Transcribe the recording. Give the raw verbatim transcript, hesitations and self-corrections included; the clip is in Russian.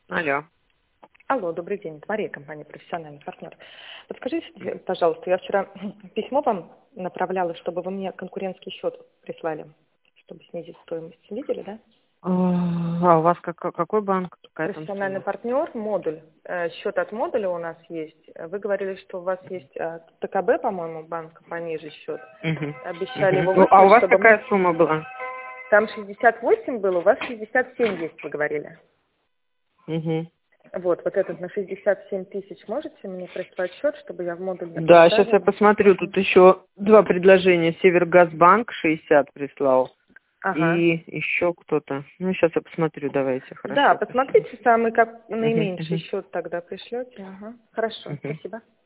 Алло. Алло, добрый день. Это Мария, компания «Профессиональный партнер». Подскажите, пожалуйста, я вчера письмо вам направляла, чтобы вы мне конкурентский счет прислали, чтобы снизить стоимость. Видели, да? А у вас как, какой банк? Какая там Профессиональный сумма? партнер, модуль. Э, Счет от модуля у нас есть. Вы говорили, что у вас есть э, ТКБ, по-моему, банк, пониже счет. Мгм. Обещали Мгм. его Ну, а у выслать, вас чтобы мы... какая сумма была? Там шестьдесят восемь было, у вас шестьдесят семь есть, вы говорили. Мгм. Вот, вот этот на шестьдесят семь тысяч можете мне прислать счет, чтобы я в модуль Да, сейчас я направила? посмотрю. Тут еще два предложения. Севергазбанк шестьдесят прислал. Ага. И еще кто-то. Ну, сейчас я посмотрю. Давайте, Да, хорошо. Спасибо. посмотрите самый как Мгм, наименьший мгм, счет тогда пришлете. Ага. Хорошо, мгм. спасибо.